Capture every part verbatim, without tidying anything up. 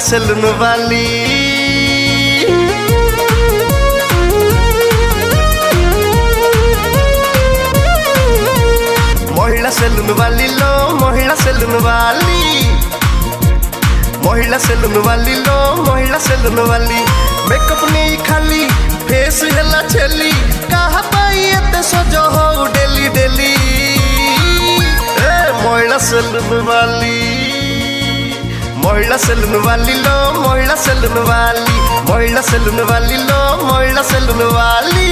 Salon वाली। महिला salon वाली लो महिला सेलून वाली, महिला सेलून वाली लो महिला सेलून वाली। मेकअप नहीं खाली फेस हेला छेली, कहा पाई एते सज हो डेली डेली। ए महिला सेलून वाली, महिला सेलून वाली लो महिला सेलून वाली, महिला सेलून वाली लो महिला सेलून वाली।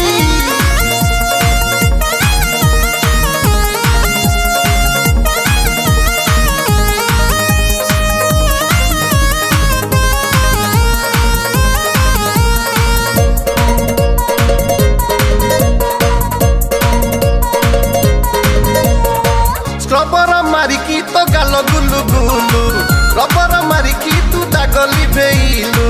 रबर मारिकी तो गाल गुलु गुलु, रबर मारिकी तू दागली भेलु।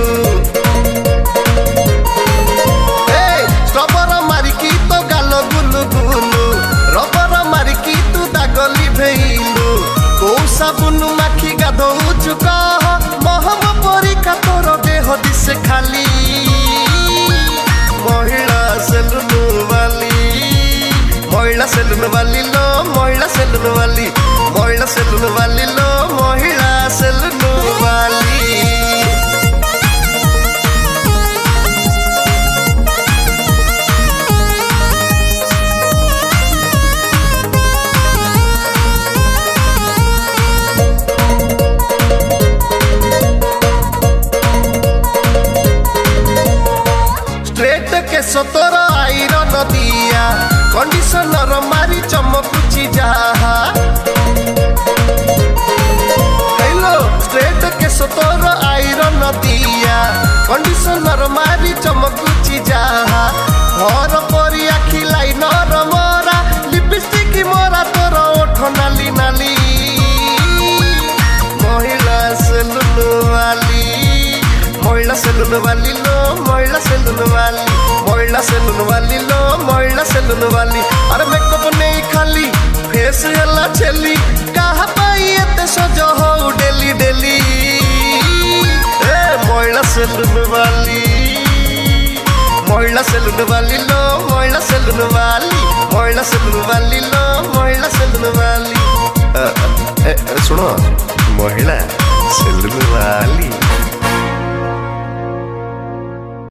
रबर मारिकी तो गाल गुलु गुलु, रबर मारिकी तू दागली भेलु। को साबुन माखी गाधौचु कह, महम परिका तोर देह दिसे खाली। महिला सेलून वाली, महिला सेलून वाली लो महिला सेलून वाली, महिला सेलून वाली लो महिला सेलून वाली। स्ट्रेट के सतर आयरन दिया, कंडीशनर मारी चमकुची जहा। हेलो स्ट्रेट के सतर आयरन दिया, कंडीशनर मारी चमकुची जहा। हर परी आखि लाइनर मोरा, लिपस्टिक मोरा तोर ओठ नाली नाली। महिला सेलून वाली, महिला सेलून वाली लो महिला सेलून वाली, महिला सेलून वाली लो महिला सेलून वाली। अरे मेकअप नहीं खाली फेस हेला छेली, कहा पाई एते सज हो डेली डेली। ए महिला सेलून वाली, महिला सेलून वाली लो महिला सेलून वाली, महिला सेलून वाली लो महिला सेलून वाली। सुनो महिला सेलून वाली।